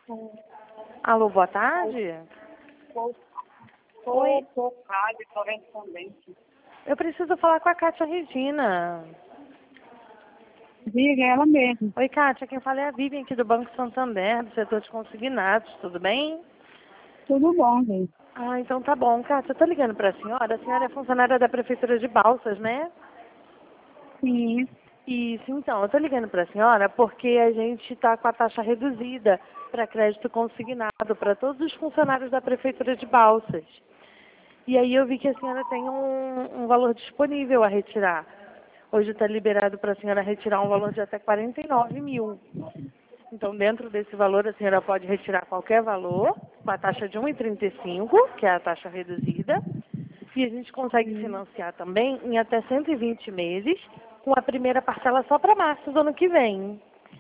Alô, boa tarde. Oi. Correspondente. Eu preciso falar com a Kátia Regina. Diga, ela mesma. Oi, Kátia, quem fala é a Vivian aqui do Banco Santander, do setor de consignados, tudo bem? Tudo bom, gente. Ah, então tá bom. Kátia, eu tô ligando pra senhora. A senhora é funcionária da Prefeitura de Balsas, né? Sim. Isso, então, eu tô ligando pra senhora porque a gente tá com a taxa reduzida para crédito consignado para todos os funcionários da Prefeitura de Balsas. E aí eu vi que a senhora tem um valor disponível a retirar. Hoje está liberado para a senhora retirar um valor de até 49 mil. Então, dentro desse valor, a senhora pode retirar qualquer valor, com a taxa de 1,35, que é a taxa reduzida. E a gente consegue financiar também em até 120 meses, com a primeira parcela só para março do ano que vem.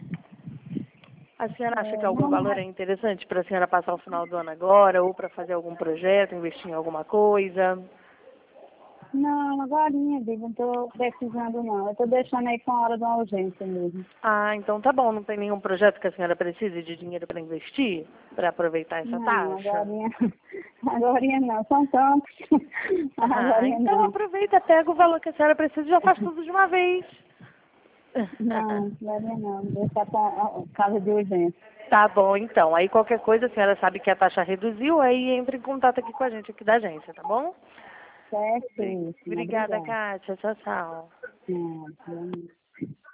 A senhora acha que algum Não, valor é interessante para a senhora passar o final do ano agora, ou para fazer algum projeto, investir em alguma coisa? não, agorinha, Diga, não tô precisando não. Eu tô deixando aí com a hora de uma urgência mesmo. Ah, então tá bom. Não tem nenhum projeto que a senhora precise de dinheiro para investir? Para aproveitar essa Não, taxa? agorinha não. São tantos. Ah, Agorinha então não. aproveita, pega o valor que a senhora precisa e já faz tudo de uma vez. Não, agorinha não. Deixar com a casa de urgência. Tá bom, então. Aí qualquer coisa, a senhora sabe que a taxa reduziu, aí entra em contato aqui com a gente, aqui da agência, tá bom? Certíssimo. Obrigada, Obrigada. Kátia. Tchau, tchau. Não,